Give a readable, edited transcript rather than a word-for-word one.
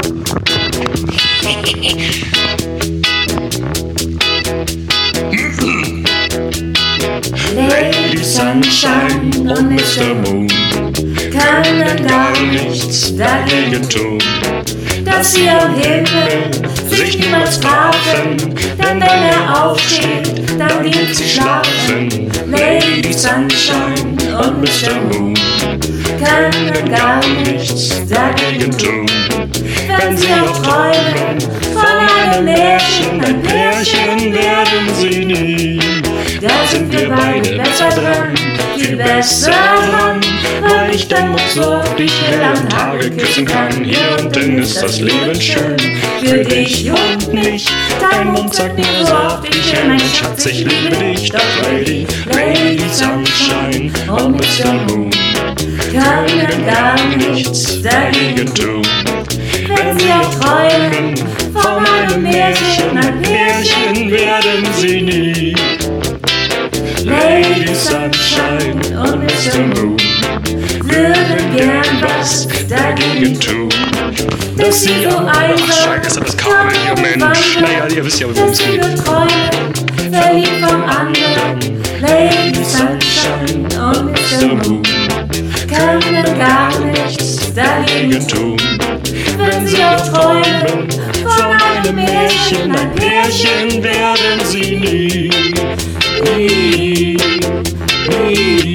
Lady Sunshine und Mr. Moon können gar nichts dagegen tun, dass sie am Himmel sich niemals trafen, denn wenn er aufsteht, dann geht sie schlafen. Lady Sunshine und Mr. Moon können gar nichts dagegen tun, wenn sie auch träumen von einem Märchen, ein Pärchen werden sie nie. Da sind wir beide besser dran, viel besser dran, weil ich dein Mund so oft dich hell am Tage küssen kann. Hier unten ist das Leben schön, für dich und mich. Dein Mund sagt mir so oft, ich will, mein Schatz, ich liebe dich. Doch Lady Sunshine und Mr. Moon können gar nichts dagegen tun, wenn sie auch träumen von einem Märchen, ein Pärchen werden sie nie. Lady Sunshine und Mr. Moon würden gern was dagegen tun, dass sie so einsam und Mensch. Naja, ihr wisst ja, worum es geht. Träumen, verliebt vom anderen. Lady Sunshine und Mr. Moon können gar nichts dagegen tun, wenn sie auch träumen von einem Märchen, ein Pärchen werden sie nie.